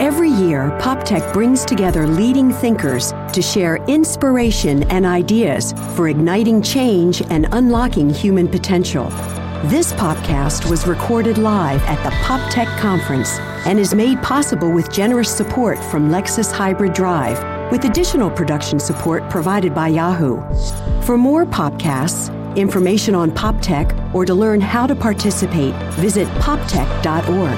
Every year, PopTech brings together leading thinkers to share inspiration and ideas for igniting change and unlocking human potential. This podcast was recorded live at the PopTech Conference and is made possible with generous support from Lexus Hybrid Drive, with additional production support provided by Yahoo. For more podcasts, information on PopTech, or to learn how to participate, visit poptech.org.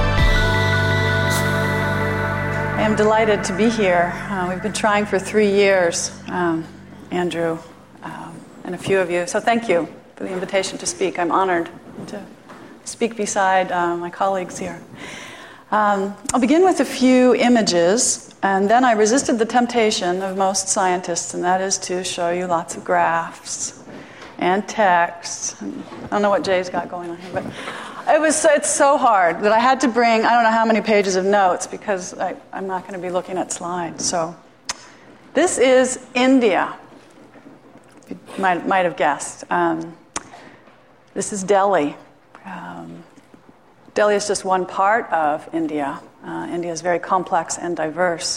I am delighted to be here. We've been trying for 3 years, Andrew, and a few of you. So thank you for the invitation to speak. I'm honored to speak beside my colleagues here. I'll begin with a few images, and then I resisted the temptation of most scientists, and that is to show you lots of graphs and text. I don't know what Jay's got going on here, but it's so hard that I had to bring, I don't know how many pages of notes, because I'm not going to be looking at slides. So this is India. You might have guessed. This is Delhi. Delhi is just one part of India. India is very complex and diverse.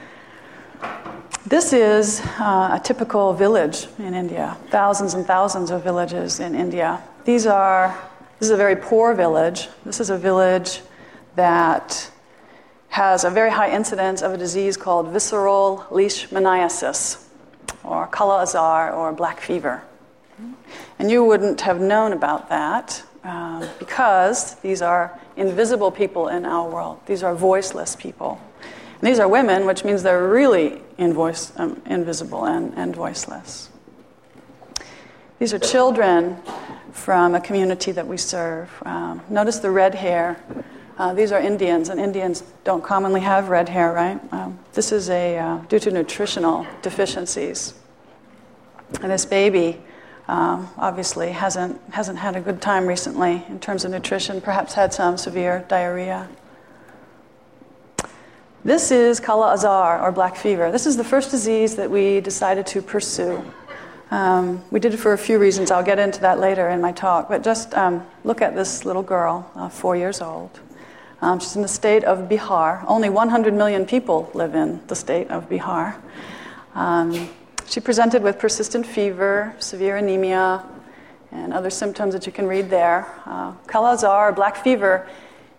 This is a typical village in India. Thousands and thousands of villages in India. This is a very poor village. This is a village that has a very high incidence of a disease called visceral leishmaniasis, or Kala-Azar, or black fever. And you wouldn't have known about that because these are invisible people in our world. These are voiceless people. And these are women, which means they're really invisible and voiceless. These are children from a community that we serve. Notice the red hair. These are Indians, and Indians don't commonly have red hair, right? This is due to nutritional deficiencies. And this baby obviously hasn't had a good time recently in terms of nutrition, perhaps had some severe diarrhea. This is Kala-Azar, or black fever. This is the first disease that we decided to pursue. We did it for a few reasons. I'll get into that later in my talk. But just look at this little girl, 4 years old. She's in the state of Bihar. Only 100 million people live in the state of Bihar. She presented with persistent fever, severe anemia, and other symptoms that you can read there. Kala-Azar, or black fever,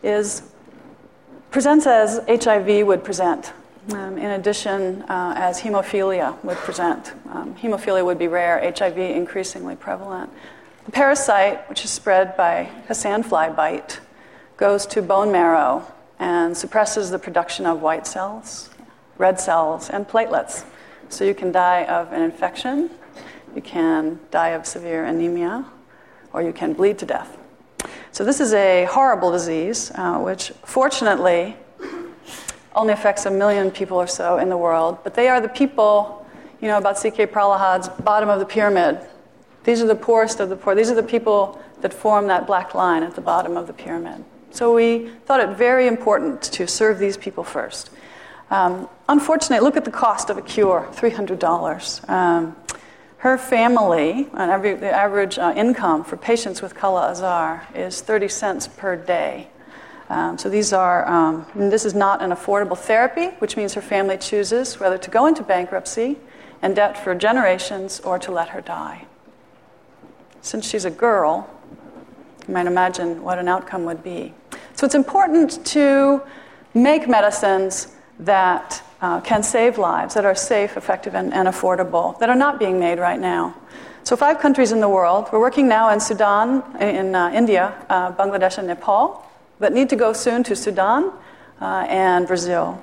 presents as HIV would present. In addition, as hemophilia would present. Hemophilia would be rare, HIV increasingly prevalent. The parasite, which is spread by a sandfly bite, goes to bone marrow and suppresses the production of white cells, red cells, and platelets. So you can die of an infection, you can die of severe anemia, or you can bleed to death. So this is a horrible disease, which fortunately only affects 1 million people or so in the world. But they are the people, about C.K. Pralahad's bottom of the pyramid. These are the poorest of the poor. These are the people that form that black line at the bottom of the pyramid. So we thought it very important to serve these people first. Unfortunately, look at the cost of a cure, $300. Her family, the average income for patients with Kala-Azar is 30 cents per day. So this is not an affordable therapy, which means her family chooses whether to go into bankruptcy and debt for generations or to let her die. Since she's a girl, you might imagine what an outcome would be. So it's important to make medicines that can save lives, that are safe, effective, and affordable, that are not being made right now. So 5 countries in the world. We're working now in Sudan, in India, Bangladesh, and Nepal, but need to go soon to Sudan and Brazil.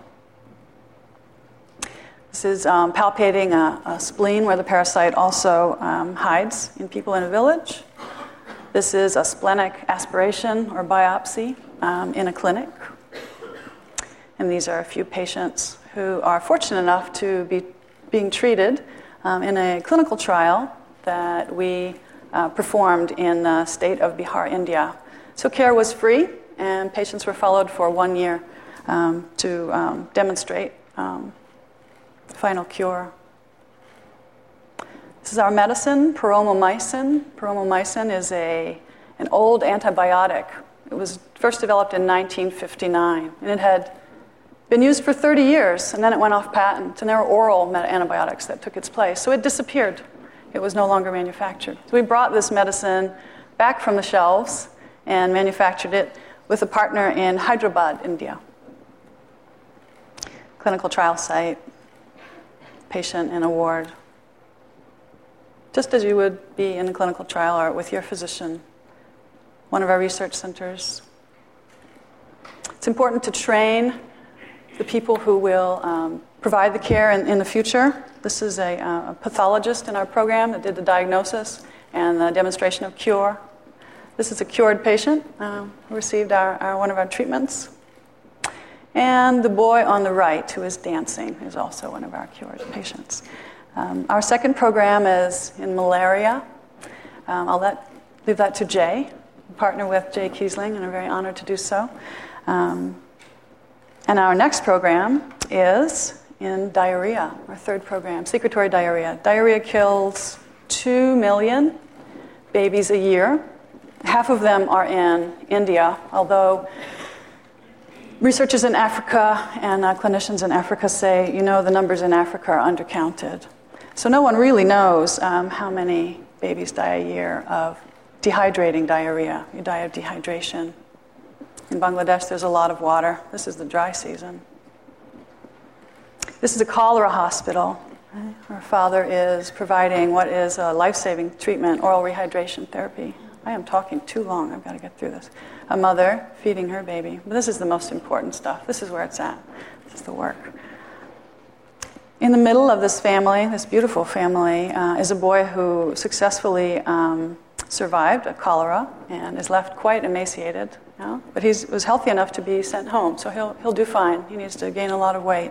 This is palpating a spleen where the parasite also hides in people in a village. This is a splenic aspiration or biopsy in a clinic. And these are a few patients who are fortunate enough to be being treated in a clinical trial that we performed in the state of Bihar, India. So care was free, and patients were followed for 1 year to demonstrate final cure. This is our medicine, paromomycin. Paromomycin is an old antibiotic. It was first developed in 1959, and it had been used for 30 years, and then it went off patent, and there were oral antibiotics that took its place. So it disappeared. It was no longer manufactured. So we brought this medicine back from the shelves and manufactured it with a partner in Hyderabad, India. Clinical trial site, patient in a ward. Just as you would be in a clinical trial or with your physician. One of our research centers. It's important to train the people who will provide the care in the future. This is a pathologist in our program that did the diagnosis and the demonstration of cure. This is a cured patient who received one of our treatments. And the boy on the right who is dancing is also one of our cured patients. Our second program is in malaria. I'll leave that to Jay. I partner with Jay Kiesling, and I'm very honored to do so. And our next program is in diarrhea, our third program, secretory diarrhea. Diarrhea kills 2 million babies a year. Half of them are in India, although researchers in Africa and clinicians in Africa say, the numbers in Africa are undercounted. So no one really knows how many babies die a year of dehydrating diarrhea. You die of dehydration. In Bangladesh, there's a lot of water. This is the dry season. This is a cholera hospital. Our father is providing what is a life-saving treatment, oral rehydration therapy. I am talking too long. I've got to get through this. A mother feeding her baby. But this is the most important stuff. This is where it's at. This is the work. In the middle of this family, this beautiful family, is a boy who successfully survived a cholera and is left quite emaciated. But he was healthy enough to be sent home, so he'll do fine. He needs to gain a lot of weight.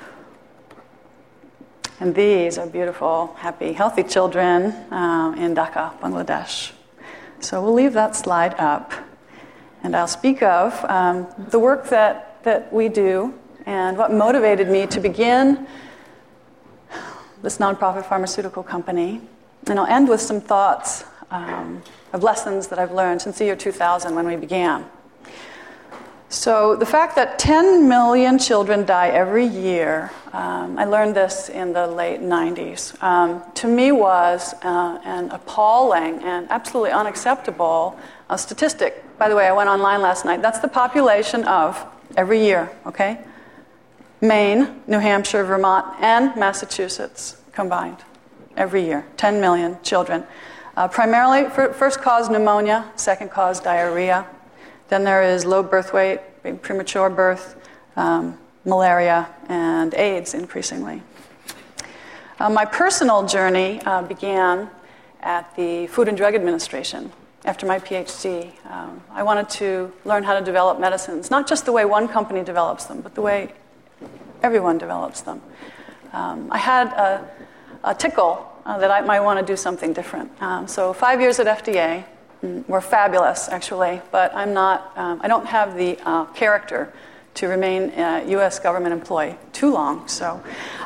And these are beautiful, happy, healthy children in Dhaka, Bangladesh. So we'll leave that slide up. And I'll speak of the work that we do and what motivated me to begin this nonprofit pharmaceutical company. And I'll end with some thoughts of lessons that I've learned since the year 2000 when we began. So the fact that 10 million children die every year, I learned this in the late 90s, to me was an appalling and absolutely unacceptable statistic. By the way, I went online last night. That's the population of, every year, okay? Maine, New Hampshire, Vermont, and Massachusetts combined every year. 10 million children. Primarily, first cause pneumonia, second cause diarrhea. Then there is low birth weight, premature birth, malaria, and AIDS increasingly. My personal journey began at the Food and Drug Administration after my PhD. I wanted to learn how to develop medicines, not just the way one company develops them, but the way everyone develops them. I had a tickle that I might want to do something different. So 5 years at FDA were fabulous, actually, but I don't have the character to remain a U.S. government employee too long. So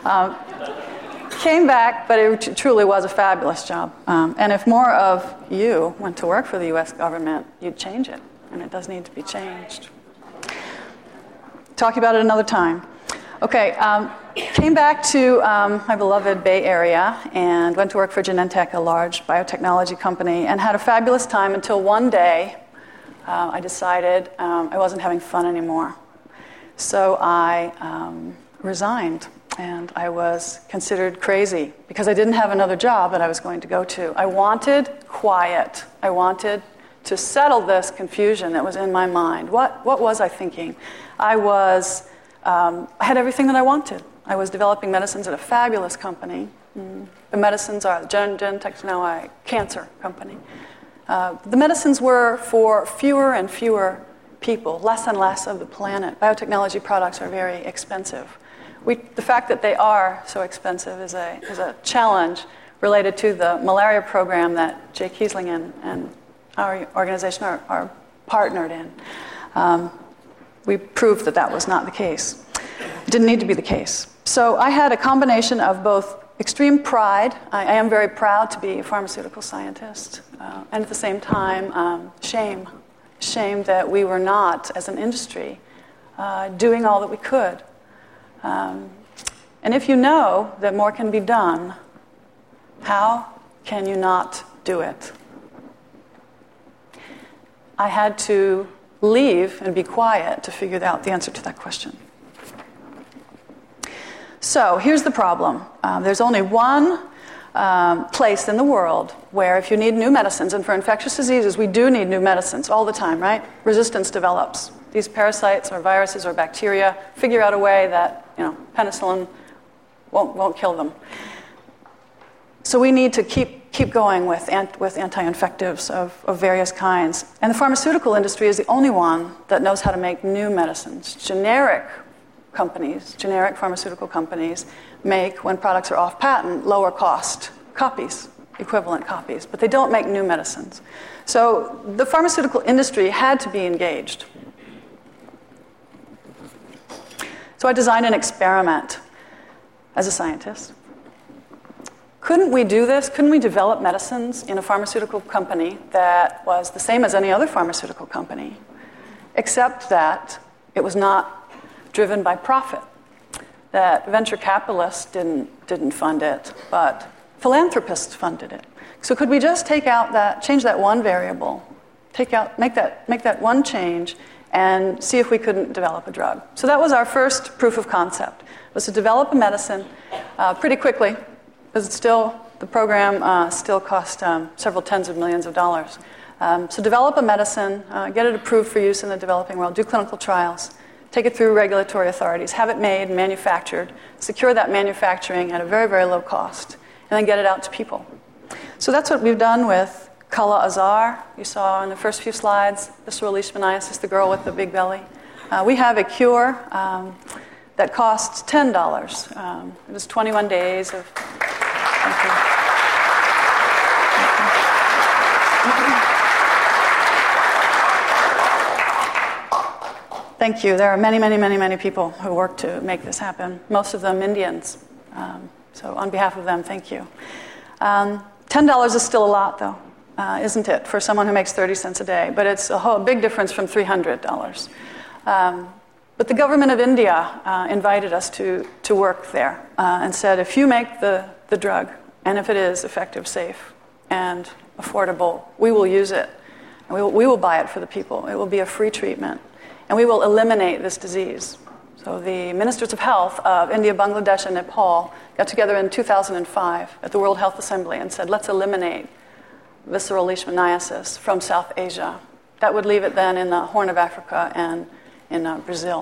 came back, but it truly was a fabulous job. And if more of you went to work for the U.S. government, you'd change it, and it does need to be changed. Talk about it another time. Okay, came back to my beloved Bay Area and went to work for Genentech, a large biotechnology company, and had a fabulous time until one day I decided I wasn't having fun anymore. So I resigned, and I was considered crazy because I didn't have another job that I was going to go to. I wanted quiet. I wanted to settle this confusion that was in my mind. What was I thinking? I had everything that I wanted. I was developing medicines at a fabulous company. The medicines are Genentech's now a cancer company. The medicines were for fewer and fewer people, less and less of the planet. Biotechnology products are very expensive. The fact that they are so expensive is a challenge related to the malaria program that Jay Kiesling and our organization are partnered in. We proved that was not the case. It didn't need to be the case. So I had a combination of both extreme pride. I am very proud to be a pharmaceutical scientist. And at the same time, shame. Shame that we were not, as an industry, doing all that we could And if you know that more can be done, how can you not do it? I had to leave and be quiet to figure out the answer to that question. So here's the problem. There's only one place in the world where if you need new medicines, and for infectious diseases we do need new medicines all the time, right? Resistance develops. These parasites or viruses or bacteria figure out a way that penicillin won't kill them. So we need to keep going with anti-infectives of various kinds. And the pharmaceutical industry is the only one that knows how to make new medicines. Generic pharmaceutical companies make, when products are off patent, lower cost copies, equivalent copies, but they don't make new medicines. So the pharmaceutical industry had to be engaged. So I designed an experiment as a scientist. Couldn't we do this? Couldn't we develop medicines in a pharmaceutical company that was the same as any other pharmaceutical company, except that it was not driven by profit? That venture capitalists didn't fund it, but philanthropists funded it. So could we just change that one variable, make that one change, and see if we couldn't develop a drug? So that was our first proof of concept, was to develop a medicine pretty quickly, because the program still cost several tens of millions of dollars. So develop a medicine, get it approved for use in the developing world, do clinical trials, take it through regulatory authorities, have it made and manufactured, secure that manufacturing at a very, very low cost, and then get it out to people. So that's what we've done with Kala Azar. You saw in the first few slides, visceral leishmaniasis, the girl with the big belly. We have a cure that costs $10. It was 21 days of... Thank you. Thank you. There are many, many, many, many people who work to make this happen, most of them Indians. So on behalf of them, thank you. $10 is still a lot, though, isn't it, for someone who makes 30 cents a day? But it's a big difference from $300. But the government of India invited us to work there and said, if you make the drug, and if it is effective, safe, and affordable, we will use it. And we will buy it for the people. It will be a free treatment. And we will eliminate this disease. So the ministers of health of India, Bangladesh, and Nepal got together in 2005 at the World Health Assembly and said, let's eliminate visceral leishmaniasis from South Asia. That would leave it then in the Horn of Africa and in Brazil.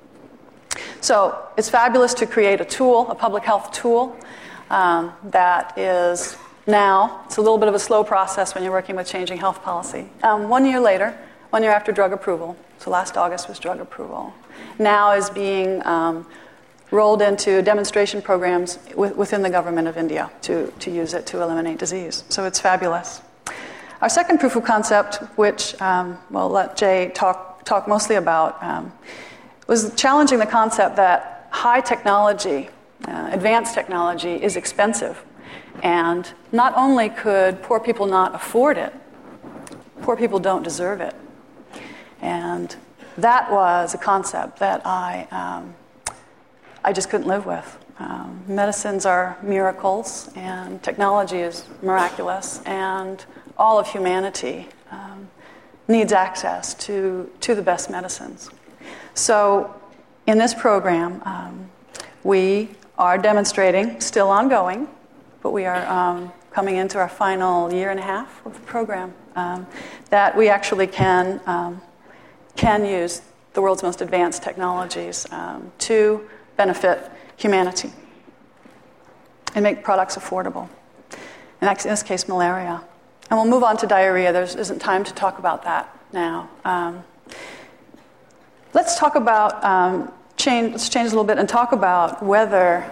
So it's fabulous to create a tool, a public health tool, that is now, it's a little bit of a slow process when you're working with changing health policy. 1 year later, 1 year after drug approval, so last August was drug approval, now is being rolled into demonstration programs within the government of India to use it to eliminate disease. So it's fabulous. Our second proof of concept, which we'll let Jay talk mostly about, was challenging the concept that high technology, advanced technology, is expensive. And not only could poor people not afford it, poor people don't deserve it. And that was a concept that I just couldn't live with. Medicines are miracles, and technology is miraculous, and all of humanity needs access to the best medicines. So in this program, we are demonstrating, still ongoing, but we are coming into our final year and a half of the program, that we actually can use the world's most advanced technologies to benefit humanity and make products affordable. In this case, malaria. And we'll move on to diarrhea. There isn't time to talk about that now. Let's talk about let's change a little bit and talk about whether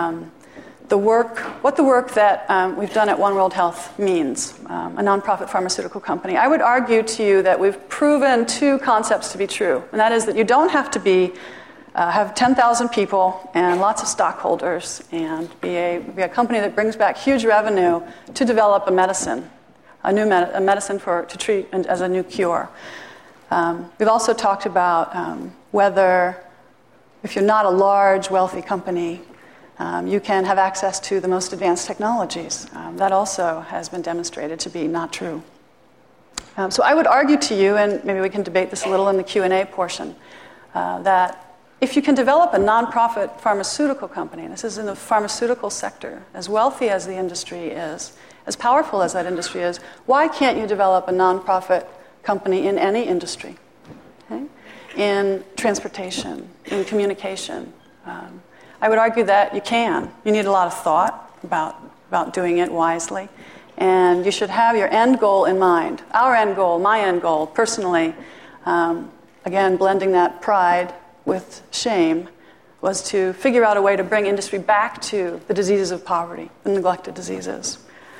what the work that we've done at One World Health means, a nonprofit pharmaceutical company. I would argue to you that we've proven two concepts to be true, and that is that you don't have to have 10,000 people and lots of stockholders and be a company that brings back huge revenue to develop a medicine, a medicine to treat as a new cure. We've also talked about whether if you're not a large, wealthy company, you can have access to the most advanced technologies. That also has been demonstrated to be not true. So I would argue to you, and maybe we can debate this a little in the Q&A portion, that if you can develop a nonprofit pharmaceutical company, and this is in the pharmaceutical sector, as wealthy as the industry is, as powerful as that industry is, why can't you develop a nonprofit company in any industry? Okay? In transportation, in communication. I would argue that you can. You need a lot of thought about doing it wisely. And you should have your end goal in mind. Our end goal, my end goal, personally, again, blending that pride with shame, was to figure out a way to bring industry back to the diseases of poverty, the neglected diseases.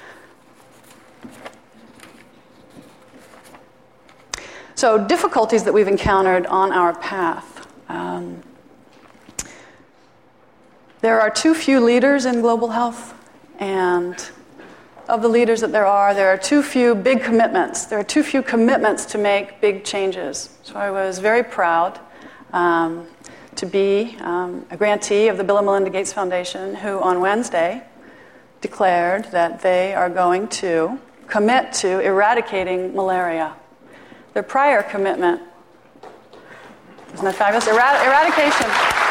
So difficulties that we've encountered on our path. There are too few leaders in global health, and of the leaders that there are too few big commitments. There are too few commitments to make big changes. So I was very proud to be a grantee of the Bill and Melinda Gates Foundation, who on Wednesday declared that they are going to commit to eradicating malaria. Their prior commitment, isn't that fabulous? Eradication.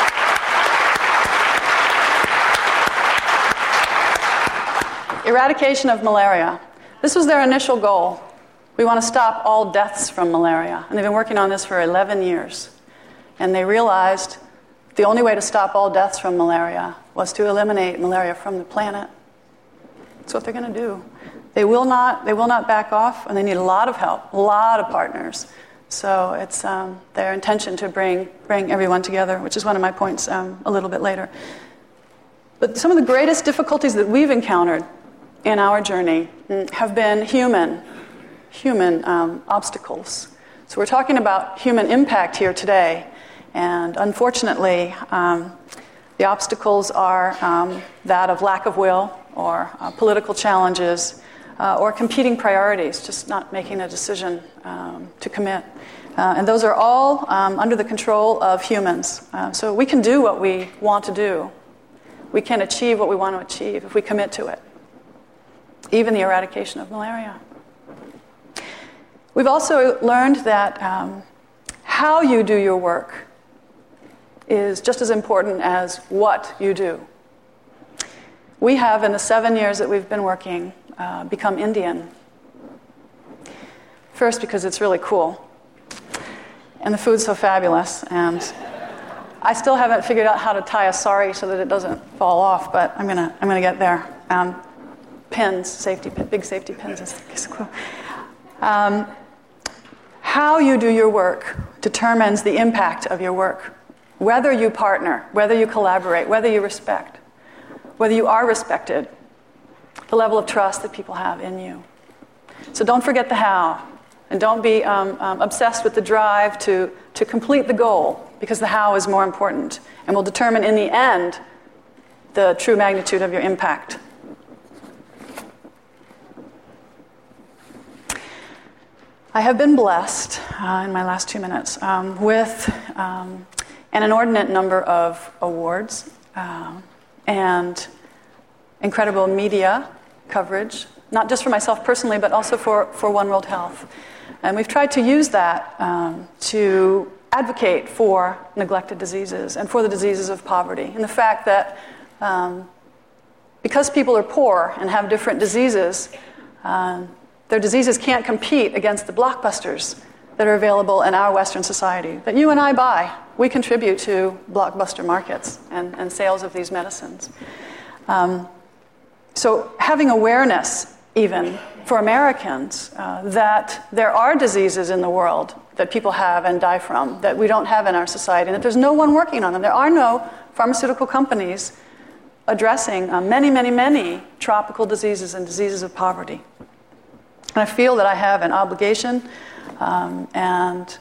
Eradication of malaria. This was their initial goal. We want to stop all deaths from malaria. And they've been working on this for 11 years. And they realized the only way to stop all deaths from malaria was to eliminate malaria from the planet. That's what they're going to do. They will not back off, and they need a lot of help, a lot of partners. So it's their intention to bring everyone together, which is one of my points a little bit later. But some of the greatest difficulties that we've encountered in our journey have been human obstacles. So we're talking about human impact here today, and unfortunately, the obstacles are that of lack of will, or political challenges, or competing priorities, just not making a decision to commit. And those are all under the control of humans. So we can do what we want to do. We can achieve what we want to achieve if we commit to it. Even the eradication of malaria. We've also learned that how you do your work is just as important as what you do. We have, in the 7 years that we've been working, become Indian. First, because it's really cool, and the food's so fabulous, and I still haven't figured out how to tie a sari so that it doesn't fall off, but I'm gonna get there. Pins, big safety pins is cool. How you do your work determines the impact of your work. Whether you partner, whether you collaborate, whether you respect, whether you are respected, the level of trust that people have in you. So don't forget the how, and don't be obsessed with the drive to complete the goal, because the how is more important and will determine in the end the true magnitude of your impact. I have been blessed, in my last 2 minutes, with an inordinate number of awards and incredible media coverage, not just for myself personally, but also for One World Health. And we've tried to use that to advocate for neglected diseases and for the diseases of poverty. And the fact that because people are poor and have different diseases, their diseases can't compete against the blockbusters that are available in our Western society, that you and I buy. We contribute to blockbuster markets and sales of these medicines. So having awareness, even for Americans, that there are diseases in the world that people have and die from, that we don't have in our society, and that there's no one working on them. There are no pharmaceutical companies addressing many, many, many tropical diseases and diseases of poverty. And I feel that I have an obligation and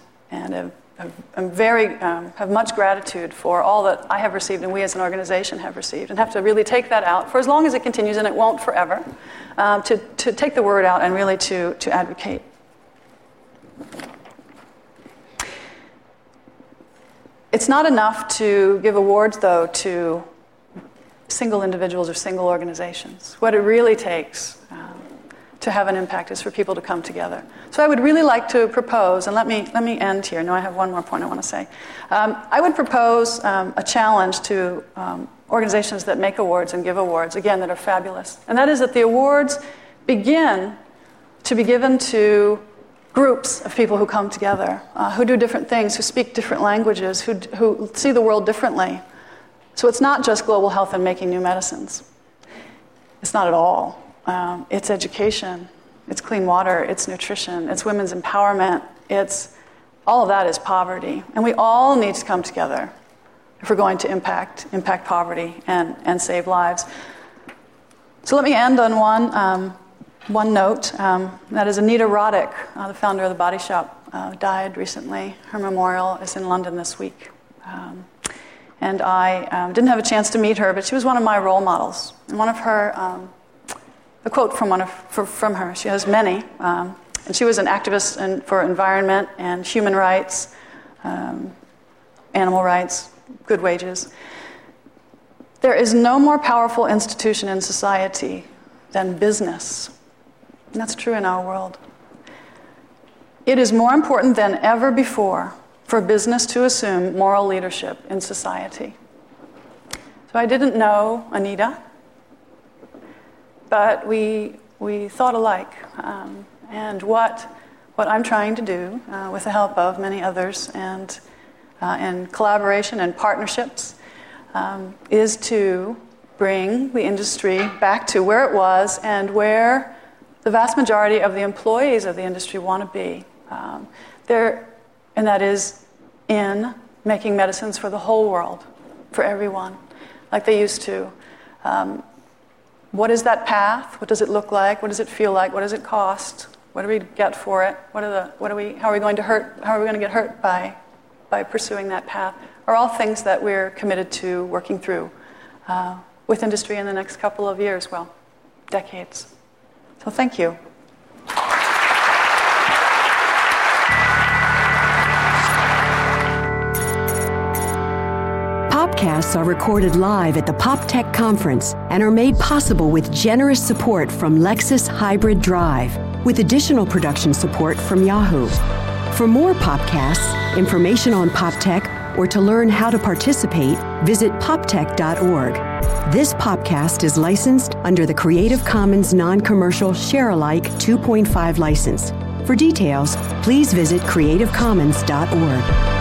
have much gratitude for all that I have received and we as an organization have received, and have to really take that out for as long as it continues, and it won't forever, to take the word out and really to advocate. It's not enough to give awards, though, to single individuals or single organizations. What it really takes to have an impact is for people to come together. So I would really like to propose, and let me end here. No, I have one more point I want to say. I would propose a challenge to organizations that make awards and give awards, again, that are fabulous. And that is that the awards begin to be given to groups of people who come together, who do different things, who speak different languages, who see the world differently. So it's not just global health and making new medicines. It's not at all. It's education, it's clean water, it's nutrition, it's women's empowerment, all of that is poverty. And we all need to come together if we're going to impact poverty and save lives. So let me end on one note. That is Anita Roddick, the founder of The Body Shop, died recently. Her memorial is in London this week. And I didn't have a chance to meet her, but she was one of my role models. And one of her, a quote from her, she has many, and she was an activist for environment and human rights, animal rights, good wages. There is no more powerful institution in society than business. And that's true in our world. It is more important than ever before for business to assume moral leadership in society. So I didn't know Anita, but we thought alike. And what I'm trying to do, with the help of many others and in collaboration and partnerships, is to bring the industry back to where it was and where the vast majority of the employees of the industry want to be. And that is in making medicines for the whole world, for everyone, like they used to. What is that path? What does it look like? What does it feel like? What does it cost? What do we get for it? How are we going to get hurt by pursuing that path? Are all things that we're committed to working through with industry in the next couple of years, well, decades. So thank you. Podcasts are recorded live at the PopTech Conference and are made possible with generous support from Lexus Hybrid Drive, with additional production support from Yahoo. For more podcasts, information on PopTech, or to learn how to participate, visit poptech.org. This podcast is licensed under the Creative Commons Non-Commercial Share-alike 2.5 license. For details, please visit creativecommons.org.